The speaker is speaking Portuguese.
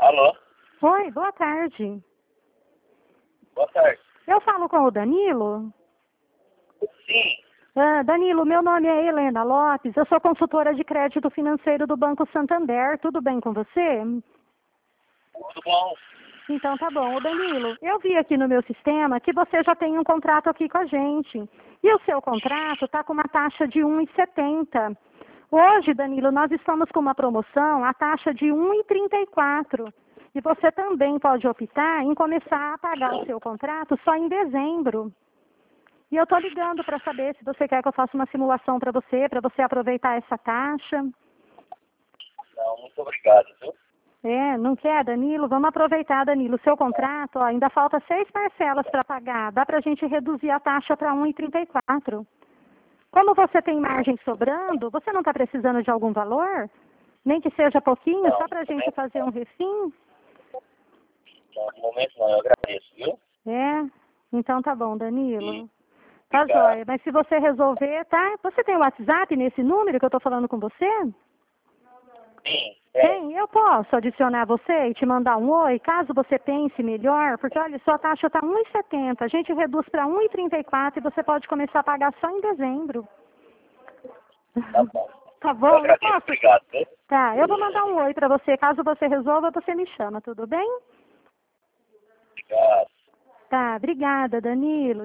Alô? Oi, boa tarde. Boa tarde. Eu falo com o Danilo? Sim, Danilo, meu nome é Helena Lopes, eu sou consultora de crédito financeiro do Banco Santander. Tudo bem com você? tudo bom? Então tá bom. Ô Danilo, eu vi aqui no meu sistema que você já tem um contrato aqui com a gente. E o seu contrato está com uma taxa de 1,70. Hoje, Danilo, nós estamos com uma promoção, a taxa de 1,34. E você também pode optar em começar a pagar o seu contrato só em dezembro. E eu estou ligando para saber se você quer que eu faça uma simulação para você aproveitar essa taxa. Não, muito obrigado, viu? Não quer, Danilo? Vamos aproveitar, Danilo. O seu contrato, ó, ainda falta 6 parcelas para pagar. Dá para a gente reduzir a taxa para 1,34. Como você tem margem sobrando, você não está precisando de algum valor? Nem que seja pouquinho, Não, só para a gente fazer um refim? não, no momento não, eu agradeço, viu? Então tá bom, Danilo. Tá Obrigado. joia, mas se você resolver, tá? Você tem o WhatsApp nesse número que eu estou falando com você? Sim, Tem, eu posso adicionar você e te mandar um oi, caso você pense melhor, porque olha, sua taxa está 1,70, a gente reduz para 1,34 e você pode começar a pagar só em dezembro. tá bom. Tá Eu bom, eu agradeço, posso? obrigado, viu? Tá, eu vou mandar um oi para você, caso você resolva, você me chama, tudo bem? Obrigado. Tá, obrigada, Danilo.